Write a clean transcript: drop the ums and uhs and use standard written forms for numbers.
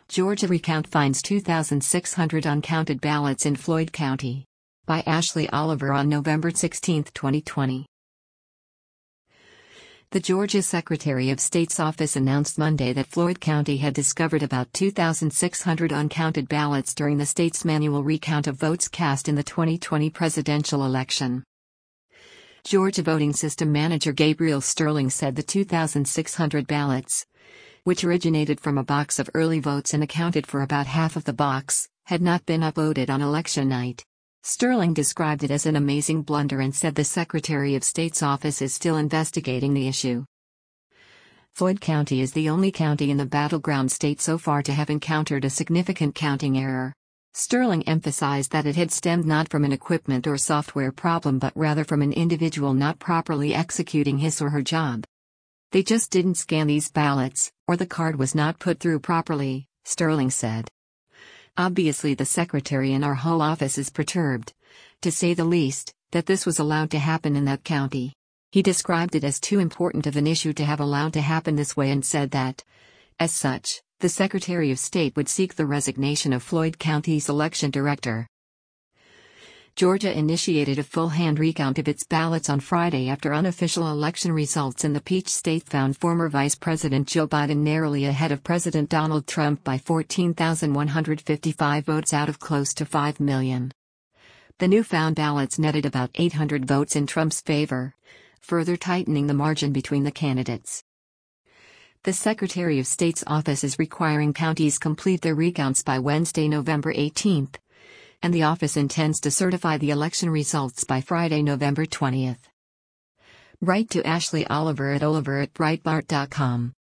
Georgia recount finds 2,600 uncounted ballots in Floyd County. By Ashley Oliver on November 16, 2020. The Georgia Secretary of State's office announced Monday that Floyd County had discovered about 2,600 uncounted ballots during the state's manual recount of votes cast in the 2020 presidential election. Georgia voting system manager Gabriel Sterling said the 2,600 ballots, which originated from a box of early votes and accounted for about half of the box, had not been uploaded on election night. Sterling described it as an amazing blunder and said the Secretary of State's office is still investigating the issue. Floyd County is the only county in the battleground state so far to have encountered a significant counting error. Sterling emphasized that it had stemmed not from an equipment or software problem but rather from an individual not properly executing his or her job. They just didn't scan these ballots, or the card was not put through properly, Sterling said. Obviously, the secretary and our whole office is perturbed, to say the least, that this was allowed to happen in that county. He described it as too important of an issue to have allowed to happen this way and said that, as such, the Secretary of State would seek the resignation of Floyd County's election director. Georgia initiated a full hand recount of its ballots on Friday after unofficial election results in the Peach State found former Vice President Joe Biden narrowly ahead of President Donald Trump by 14,155 votes out of close to 5 million. The newfound ballots netted about 800 votes in Trump's favor, further tightening the margin between the candidates. The Secretary of State's office is requiring counties complete their recounts by Wednesday, November 18, and the office intends to certify the election results by Friday, November 20. Write to Ashley Oliver at Breitbart.com.